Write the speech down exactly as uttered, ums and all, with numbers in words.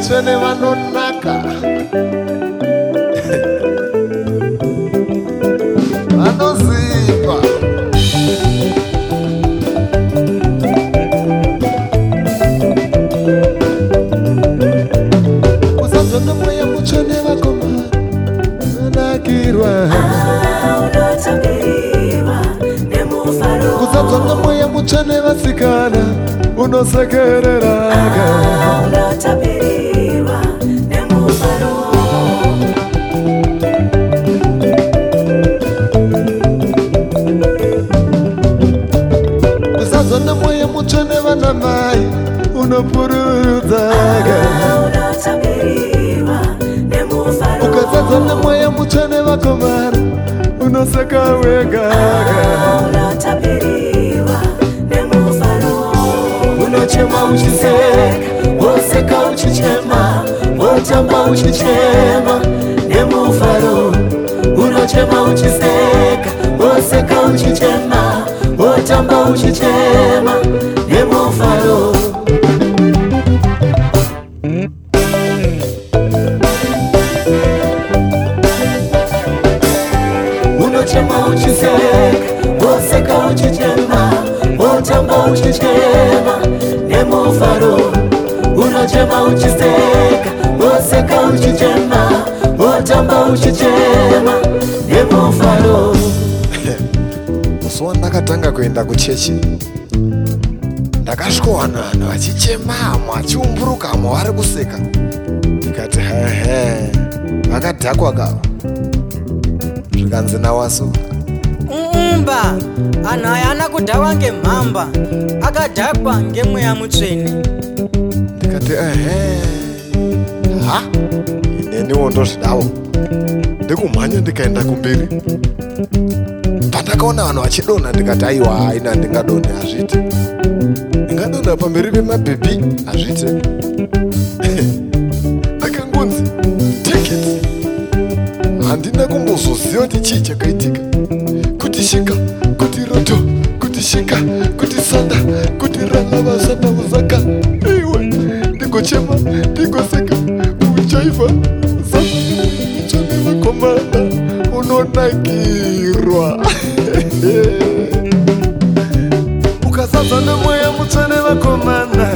mutsvene vanonaka vanoziva. Kusanzwa nemweya mutsvene vakomana vanakirwa. Kusanzwa nemweya mutsvene vasikana unosekereraga. Kusanzwa nemweya mutsvene vanamai unopururudzaga. Ukasanzwa nemweya mutsvene vakomana unoseka wegaga. Unochema uchiseka, woseka uchichema, wotamba uchichema nemufaro. Unochema uchiseka, woseka uchichema, wotamba uchichema nemufaro. Unochema uchiseka, woseka uchichema, wotamba uchichema nemufaro. Unochema uchiseka, woseka uchichema, wotamba uchichema nemufaro. Musi wandakatanga kuenda kuchechi ndakasvikowana vanhu vachichemamo vachiumburukamo vari kuseka. Ndikati hehe, vakadhakwa kavo. Zvikanzi nawaso umba anhu aya ana kudhakwa ngemhamba, akadhakwa ngemweya mutsvene. Ndikati ehe, ha ineniwo ndozvidawo. Ndikumhanya ndikaenda kumberi. Pandakaona vanhu vachidonha ndikati aiwa haina ndingadonhe hazviti. Ndingadonha pamberi pemabhebhi hazviti. Akangonzi take it. Handina kumbozoziva kuti chii chakaitika. Kuti shika, kuti roto, kuti shika, kuti sanda, kuti ralava sanda uzaka. Iwe, ndingochema, ndingoseka, uchaivha, zapa, mutsvene vakomana, unonakirwa. Ukasanzwa nemweya mutsvene vakomana,